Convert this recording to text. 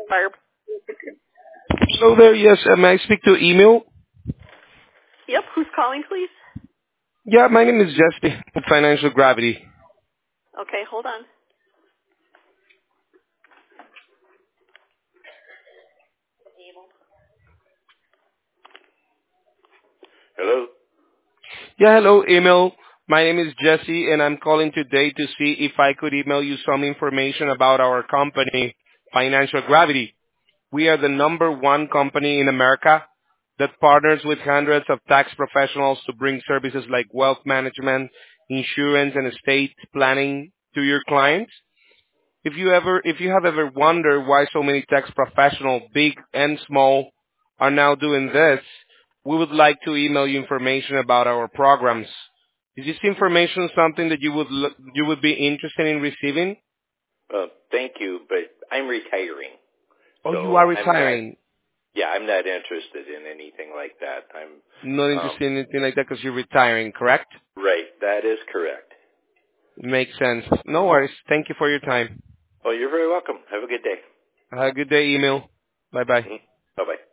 Fire. Hello there. Yes, may I speak to email? Yep. Who's calling, please? Yeah, my name is Jesse with Financial Gravity. Okay, hold on. Hello. Yeah, hello, email. My name is Jesse, and I'm calling today to see if I could email you some information about our company, Financial Gravity. We are the number one company in America that partners with hundreds of tax professionals to bring services like wealth management, insurance, and estate planning to your clients. If you have ever wondered why so many tax professionals, big and small, are now doing this, we would like to email you information about our programs. Is this information something that you would be interested in receiving? Thank you, but I'm retiring, Oh, you so are I'm not. retiring. Yeah, I'm not interested in anything like that. Not Um, interested in anything like that because you're retiring, correct? right. That is correct. Makes sense. No worries. Thank you for your time. Well, you're very welcome. Have a good day. Have a good day, email. Bye bye. Bye bye.